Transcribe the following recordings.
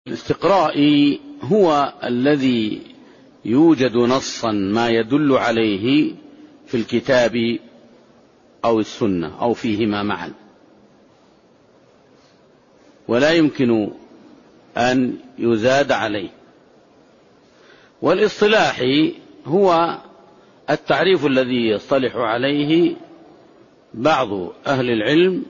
الاستقراء هو الذي يوجد نصا ما يدل عليه في الكتاب أو السنة أو فيهما معا، ولا يمكن أن يزاد عليه. والاصطلاح هو التعريف الذي يصطلح عليه بعض أهل العلم،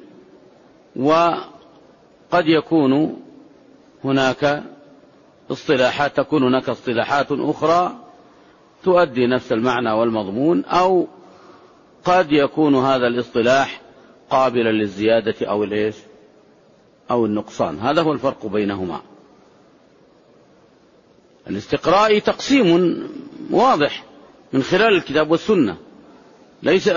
وقد يكون هناك اصطلاحات أخرى تؤدي نفس المعنى والمضمون، أو قد يكون هذا الاصطلاح قابلا للزيادة أو النقصان. هذا هو الفرق بينهما. الاستقراء تقسيم واضح من خلال الكتاب والسنة، ليس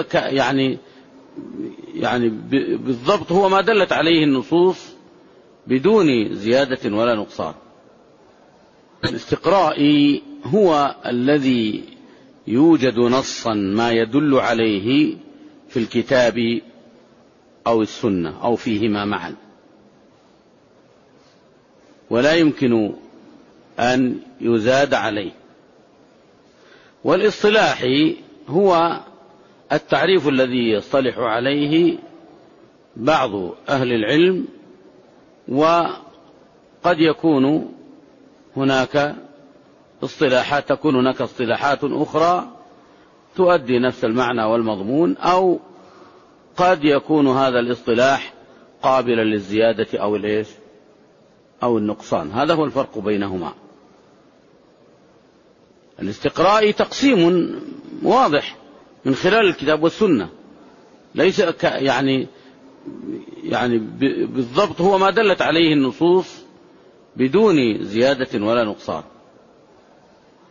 يعني بالضبط هو ما دلت عليه النصوص بدون زيادة ولا نقصان. الاستقراء هو الذي يوجد نصا ما يدل عليه في الكتاب أو السنة أو فيهما معا، ولا يمكن أن يزاد عليه. والاصطلاح هو التعريف الذي يصطلح عليه بعض أهل العلم، وقد يكون هناك اصطلاحات أخرى تؤدي نفس المعنى والمضمون، أو قد يكون هذا الاصطلاح قابلا للزيادة أو النقصان. هذا هو الفرق بينهما. الاستقراء تقسيم واضح من خلال الكتاب والسنة، ليس يعني بالضبط هو ما دلت عليه النصوص بدون زيادة ولا نقصان.